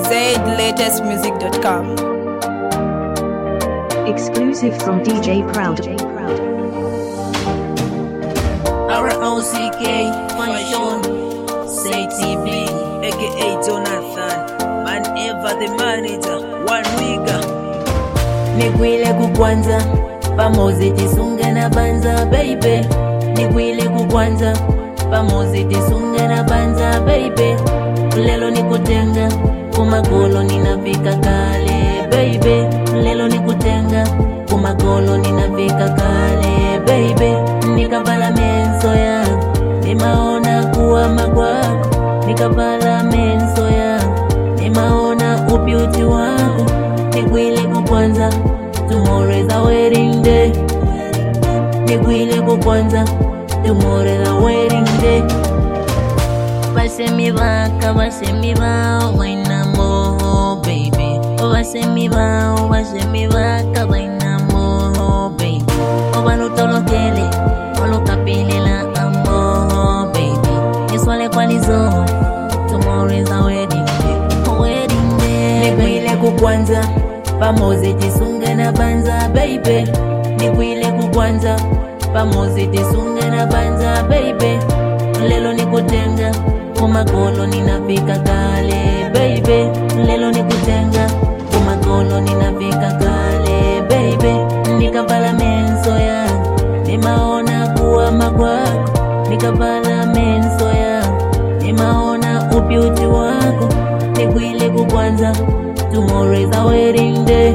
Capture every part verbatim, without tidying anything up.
zed latest music dot com. Exclusive from D J Proud. R O C K, Fashion, Say T B, aka Jonathan, man ever the manager, one wigger. Nigwile kukwanza, pamozi tisunge na banza, baby. Nigwile kukwanza, pamozi tisunge na banza, baby. Lelo nikutenga, kumagolo ninafika kale, baby. Lelo nikutenga, kumagolo ninafika kale, baby. Nikabala menso ya, nimaona kuwa magwako. Nikabala menso ya, nimaona upiuti wako. Nigwile kukwanza, tomorrow is our wedding day. Nigwile kukwanza, tomorrow is our wedding day. Base mi baka, base mi bao, waina moho, baby. Base mi bao, base mi baka, waina moho, baby. Obalo tolo kele, olo kapile la amo, baby. Niswale kwa lizo, tomorrow is our wedding day, wedding day. Nigwile kukwanza, pamozi tisunge na banza, baby. Nigwile kukwanza, pamozi tisunge na banza, baby. Lelo nikutenga, kumagolo ninafika kale, baby. Lelo nikutenga, kumagolo ninafika kale, baby. Nikabala menso ya, nimaona kuwa magwako. Nikabala menso ya, nimaona upiuti wako. Nigwile kukwanza, tomorrow is our wedding day.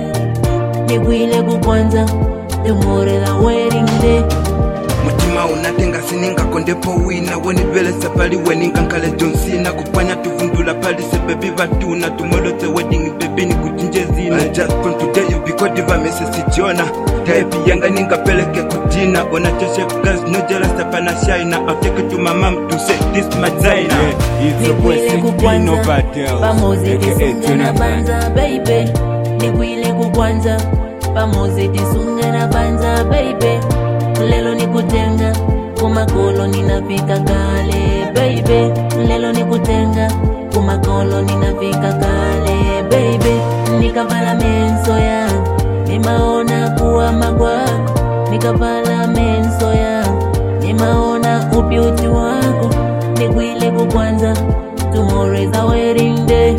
Nigwile kukwanza, tomorrow is our wedding day. Mutima unatenga sininga kondepo wina woni vele sapali weninga nkale Johnsina kupanya tuvundula pali se baby batuna tomorrow the wedding baby ni kutinje zina. I just want to tell you because diva mesesi jona type yanga ninga peleke kutina ona cheshe guys no jealous tapana shina. I'll take it to my mom to say this my designer. It's a boy sixteen no battle. Pamozi tisunge na banza, baby. Nigwile kukwanza, pamozi tisunge na banza, baby. Lelo nikutenga, kumagolo ninafika kale, baby. Lelo nikutenga, kumagolo ninafika kale, baby. Nikabala menso ya, nimaona kuwa magwako. Nikabala menso ya, nimaona upiuti wako. Nigwile kukwanza, tomorrow is our wedding day.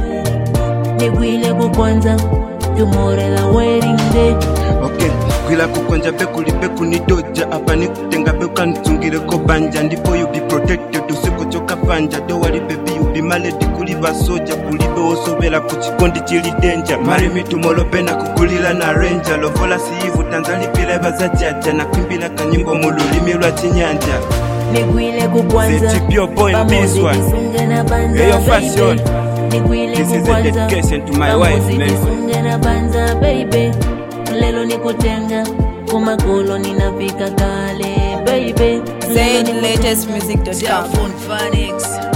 Nigwile kukwanza, tomorrow is our wedding day. Okay, kwila kukonja beku libeku ni doja. Apa ni kutenga beka nitungire ko banja. Ndipo you be protected, usiko choka panja. Don't worry baby, you be maledi kuliba soja. Kulibe osobela kuchikondi chili danger. Marry me tomorrow pena kukulila na ranger. Lovola siivu tanzali pila baza jaja. Na kimbila kanyimbo mululimi lwa chinyanja. Nigwile kukwanza, pamozi tisunge na banza, hey, fashion. Nigwile This kukwanza, is a dedication to my wife, man. tisunge na banza, baby. Lelo nikutenga, kumagolo ninafika kale, baby. zed latest music dot com.